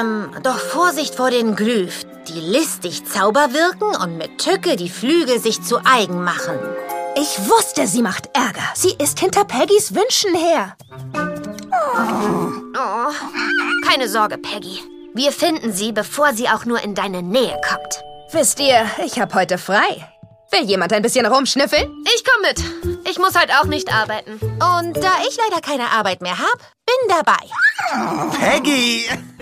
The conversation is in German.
Doch Vorsicht vor den Glyph, die listig Zauber wirken und mit Tücke die Flügel sich zu eigen machen. Ich wusste, sie macht Ärger. Sie ist hinter Peggys Wünschen her. Oh, keine Sorge, Peggy. Wir finden sie, bevor sie auch nur in deine Nähe kommt. Wisst ihr, ich habe heute frei. Will jemand ein bisschen rumschnüffeln? Ich komm mit. Ich muss halt auch nicht arbeiten. Und da ich leider keine Arbeit mehr habe, bin dabei. Peggy!